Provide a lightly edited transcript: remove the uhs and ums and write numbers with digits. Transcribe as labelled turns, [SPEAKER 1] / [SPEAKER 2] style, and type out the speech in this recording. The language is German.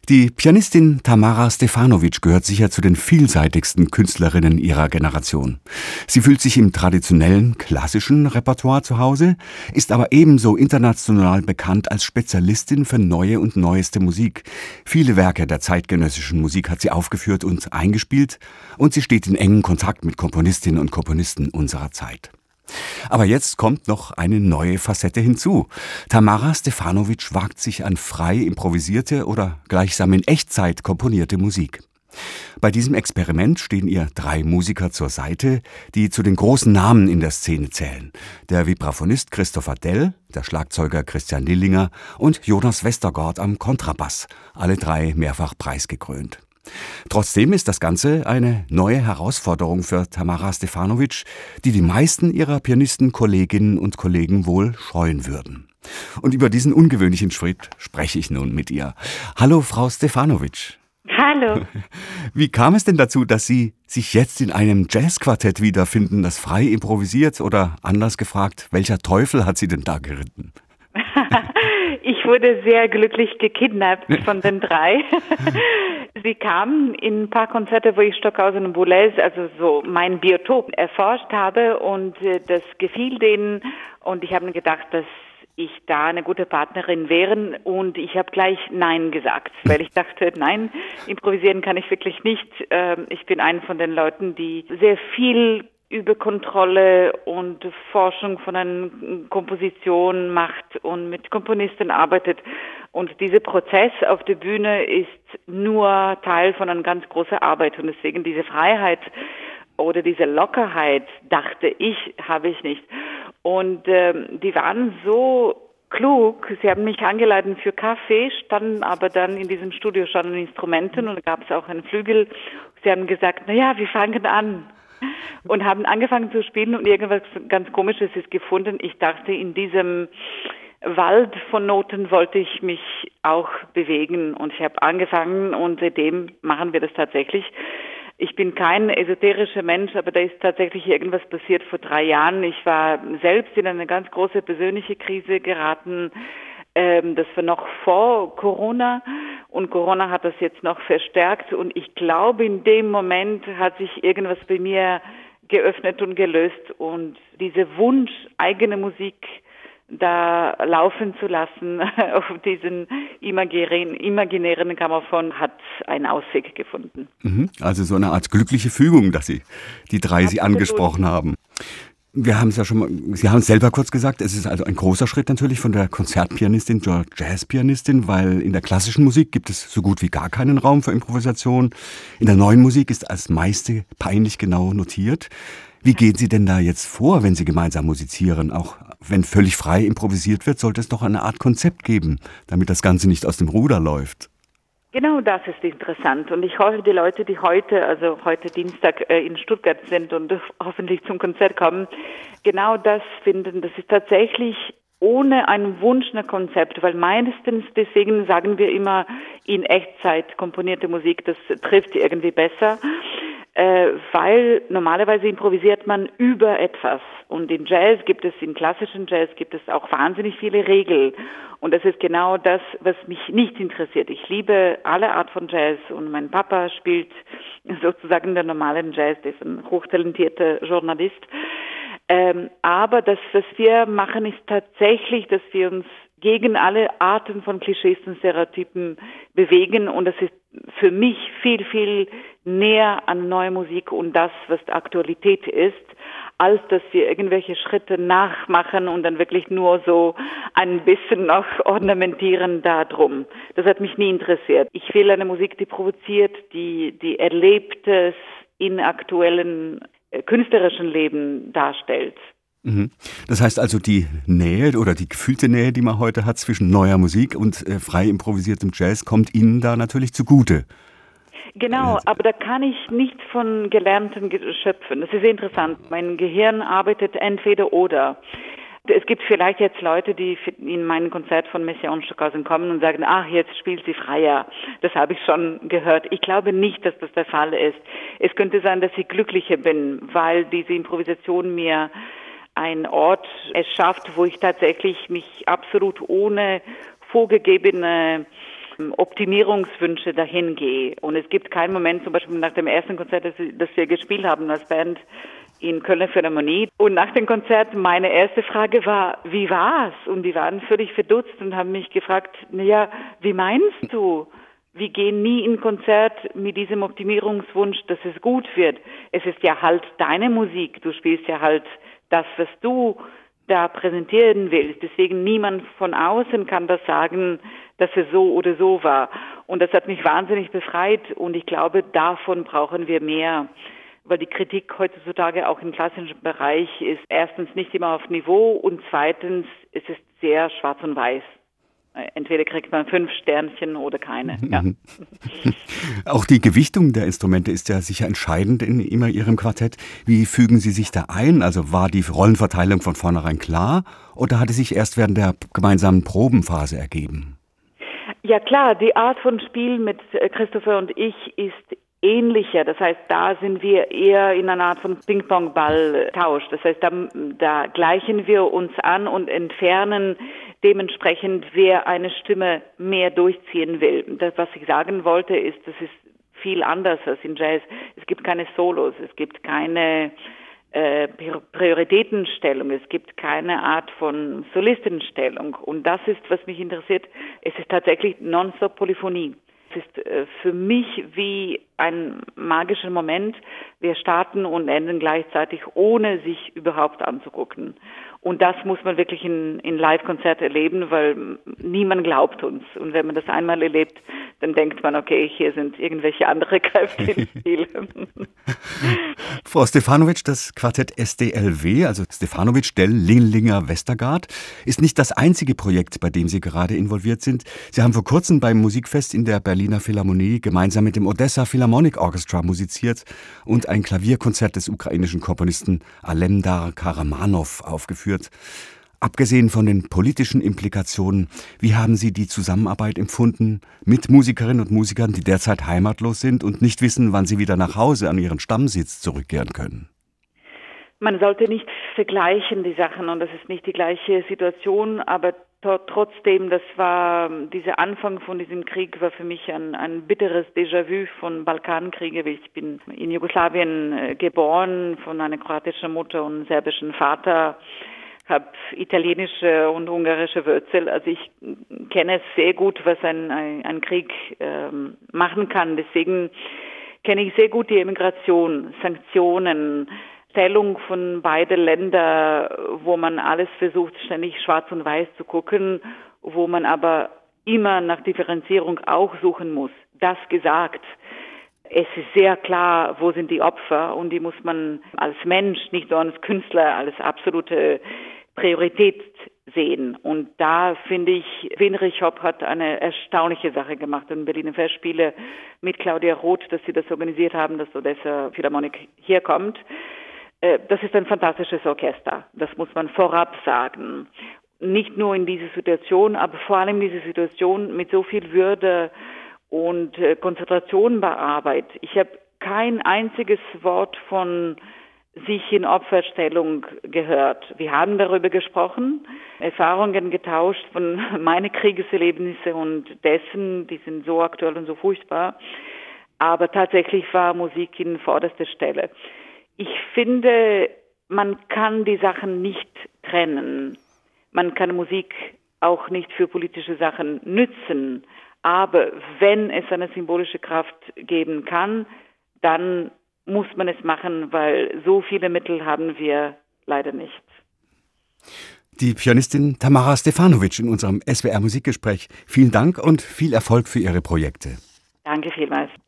[SPEAKER 1] Die Pianistin Tamara Stefanovic gehört sicher zu den vielseitigsten Künstlerinnen ihrer Generation. Sie fühlt sich im traditionellen, klassischen Repertoire zu Hause, ist aber ebenso international bekannt als Spezialistin für neue und neueste Musik. Viele Werke der zeitgenössischen Musik hat sie aufgeführt und eingespielt, und sie steht in engem Kontakt mit Komponistinnen und Komponisten unserer Zeit. Aber jetzt kommt noch eine neue Facette hinzu. Tamara Stefanovic wagt sich an frei improvisierte oder gleichsam in Echtzeit komponierte Musik. Bei diesem Experiment stehen ihr 3 Musiker zur Seite, die zu den großen Namen in der Szene zählen. Der Vibraphonist Christopher Dell, der Schlagzeuger Christian Lillinger und Jonas Westergaard am Kontrabass, alle 3 mehrfach preisgekrönt. Trotzdem ist das Ganze eine neue Herausforderung für Tamara Stefanovic, die die meisten ihrer Pianisten-Kolleginnen und Kollegen wohl scheuen würden. Und über diesen ungewöhnlichen Schritt spreche ich nun mit ihr. Hallo, Frau Stefanovic.
[SPEAKER 2] Hallo.
[SPEAKER 1] Wie kam es denn dazu, dass Sie sich jetzt in einem Jazzquartett wiederfinden, das frei improvisiert? Oder anders gefragt, welcher Teufel hat Sie denn da geritten?
[SPEAKER 2] Ich wurde sehr glücklich gekidnappt von den 3. Sie kamen in ein paar Konzerte, wo ich Stockhausen und Boulez, also so mein Biotop, erforscht habe, und das gefiel denen, und ich habe mir gedacht, dass ich da eine gute Partnerin wäre, und ich habe gleich Nein gesagt, weil ich dachte, nein, improvisieren kann ich wirklich nicht. Ich bin eine von den Leuten, die sehr viel über Kontrolle und Forschung von einer Komposition macht und mit Komponisten arbeitet. Und dieser Prozess auf der Bühne ist nur Teil von einer ganz großen Arbeit. Und deswegen diese Freiheit oder diese Lockerheit, dachte ich, habe ich nicht. Und die waren so klug. Sie haben mich eingeladen für Kaffee, standen aber dann in diesem Studio schon an Instrumenten, und da gab es auch einen Flügel. Sie haben gesagt, naja, wir fangen an. Und haben angefangen zu spielen, und irgendwas ganz Komisches ist gefunden. Ich dachte, in diesem Wald von Noten wollte ich mich auch bewegen, und ich habe angefangen, und seitdem machen wir das tatsächlich. Ich bin kein esoterischer Mensch, aber da ist tatsächlich irgendwas passiert vor 3 Jahren. Ich war selbst in eine ganz große persönliche Krise geraten. Das war noch vor Corona, und Corona hat das jetzt noch verstärkt, und ich glaube, in dem Moment hat sich irgendwas bei mir geöffnet und gelöst, und dieser Wunsch, eigene Musik da laufen zu lassen auf diesen imaginären Grammophon, hat einen Ausweg gefunden.
[SPEAKER 1] Also so eine Art glückliche Fügung, dass die 3 Sie angesprochen haben. Wir haben es ja schon mal, Sie haben es selber kurz gesagt, es ist also ein großer Schritt natürlich von der Konzertpianistin zur Jazzpianistin, weil in der klassischen Musik gibt es so gut wie gar keinen Raum für Improvisation. In der neuen Musik ist das meiste peinlich genau notiert. Wie gehen Sie denn da jetzt vor, wenn Sie gemeinsam musizieren? Auch wenn völlig frei improvisiert wird, sollte es doch eine Art Konzept geben, damit das Ganze nicht aus dem Ruder läuft.
[SPEAKER 2] Genau, das ist interessant, und ich hoffe, die Leute, die heute Dienstag in Stuttgart sind und hoffentlich zum Konzert kommen, genau das finden. Das ist tatsächlich ohne einen Wunsch nach Konzept, weil meistens, deswegen sagen wir immer, in Echtzeit komponierte Musik, das trifft irgendwie besser, weil normalerweise improvisiert man über etwas, und in klassischen Jazz gibt es auch wahnsinnig viele Regeln, und das ist genau das, was mich nicht interessiert. Ich liebe alle Art von Jazz, und mein Papa spielt sozusagen den normalen Jazz, der ist ein hochtalentierter Journalist. Aber das, was wir machen, ist tatsächlich, dass wir uns gegen alle Arten von Klischees und Stereotypen bewegen, und das ist für mich viel, viel näher an neue Musik und das, was die Aktualität ist, als dass wir irgendwelche Schritte nachmachen und dann wirklich nur so ein bisschen noch ornamentieren darum. Das hat mich nie interessiert. Ich will eine Musik, die provoziert, die Erlebtes in aktuellen künstlerischen Leben darstellt.
[SPEAKER 1] Das heißt also, die Nähe oder die gefühlte Nähe, die man heute hat zwischen neuer Musik und frei improvisiertem Jazz, kommt Ihnen da natürlich zugute.
[SPEAKER 2] Genau, aber da kann ich nicht von Gelernten schöpfen. Das ist sehr interessant. Mein Gehirn arbeitet entweder oder. Es gibt vielleicht jetzt Leute, die in mein Konzert von Messiaen Stockhausen kommen und sagen, ach, jetzt spielt sie freier. Das habe ich schon gehört. Ich glaube nicht, dass das der Fall ist. Es könnte sein, dass ich glücklicher bin, weil diese Improvisation mir einen Ort erschafft, wo ich tatsächlich mich absolut ohne vorgegebene Optimierungswünsche dahin gehe. Und es gibt keinen Moment, zum Beispiel nach dem ersten Konzert, das wir gespielt haben als Band in Kölner Philharmonie. Und nach dem Konzert, meine erste Frage war, wie war's? Und die waren völlig verdutzt und haben mich gefragt, naja, wie meinst du? Wir gehen nie in Konzert mit diesem Optimierungswunsch, dass es gut wird. Es ist ja halt deine Musik. Du spielst ja halt das, was du da präsentieren willst. Deswegen niemand von außen kann das sagen, dass es so oder so war. Und das hat mich wahnsinnig befreit. Und ich glaube, davon brauchen wir mehr. Weil die Kritik heutzutage auch im klassischen Bereich ist erstens nicht immer auf Niveau und zweitens ist es sehr schwarz und weiß. Entweder kriegt man 5 Sternchen oder keine. Ja.
[SPEAKER 1] Auch die Gewichtung der Instrumente ist ja sicher entscheidend in immer Ihrem Quartett. Wie fügen Sie sich da ein? Also war die Rollenverteilung von vornherein klar oder hat es sich erst während der gemeinsamen Probenphase ergeben?
[SPEAKER 2] Ja klar, die Art von Spiel mit Christopher und ich ist ähnlicher. Das heißt, da sind wir eher in einer Art von Ping-Pong-Ball-Tausch. Das heißt, da gleichen wir uns an und entfernen dementsprechend, wer eine Stimme mehr durchziehen will. Das, was ich sagen wollte, ist, das ist viel anders als in Jazz. Es gibt keine Solos, es gibt keine Prioritätenstellung, es gibt keine Art von Solistenstellung. Und das ist, was mich interessiert. Es ist tatsächlich nonstop Polyphonie. Es ist für mich wie ein magischer Moment. Wir starten und enden gleichzeitig, ohne sich überhaupt anzugucken. Und das muss man wirklich in Live-Konzert erleben, weil niemand glaubt uns. Und wenn man das einmal erlebt, dann denkt man, okay, hier sind irgendwelche andere Kräfte im Spiel.
[SPEAKER 1] Frau Stefanovic, das Quartett SDLW, also Stefanovic, Dell, Linglinger, Westergaard, ist nicht das einzige Projekt, bei dem Sie gerade involviert sind. Sie haben vor kurzem beim Musikfest in der Berliner Philharmonie gemeinsam mit dem Odessa Philharmonic Orchestra musiziert und ein Klavierkonzert des ukrainischen Komponisten Alemdar Karamanov aufgeführt. Abgesehen von den politischen Implikationen, wie haben Sie die Zusammenarbeit empfunden mit Musikerinnen und Musikern, die derzeit heimatlos sind und nicht wissen, wann sie wieder nach Hause an ihren Stammsitz zurückkehren können?
[SPEAKER 2] Man sollte nicht vergleichen die Sachen und das ist nicht die gleiche Situation, aber trotzdem, dieser Anfang von diesem Krieg war für mich ein bitteres Déjà-vu von Balkankriege. Ich bin in Jugoslawien geboren, von einer kroatischen Mutter und einem serbischen Vater, habe italienische und ungarische Wurzel. Also ich kenne es sehr gut, was ein Krieg machen kann. Deswegen kenne ich sehr gut die Emigration, Sanktionen, Stellung von beiden Ländern, wo man alles versucht, ständig schwarz und weiß zu gucken, wo man aber immer nach Differenzierung auch suchen muss. Das gesagt, es ist sehr klar, wo sind die Opfer und die muss man als Mensch, nicht nur als Künstler, als absolute Priorität sehen. Und da finde ich, Winrich Hopp hat eine erstaunliche Sache gemacht in Berliner Festspiele mit Claudia Roth, dass sie das organisiert haben, dass Odessa Philharmonic hier kommt. Das ist ein fantastisches Orchester. Das muss man vorab sagen. Nicht nur in dieser Situation, aber vor allem in dieser Situation mit so viel Würde und Konzentration bei Arbeit. Ich habe kein einziges Wort von sich in Opferstellung gehört. Wir haben darüber gesprochen, Erfahrungen getauscht von meinen Kriegeserlebnissen und dessen, die sind so aktuell und so furchtbar. Aber tatsächlich war Musik in vorderster Stelle. Ich finde, man kann die Sachen nicht trennen. Man kann Musik auch nicht für politische Sachen nützen. Aber wenn es eine symbolische Kraft geben kann, dann muss man es machen, weil so viele Mittel haben wir leider nicht.
[SPEAKER 1] Die Pianistin Tamara Stefanovic in unserem SWR Musikgespräch. Vielen Dank und viel Erfolg für Ihre Projekte.
[SPEAKER 2] Danke vielmals.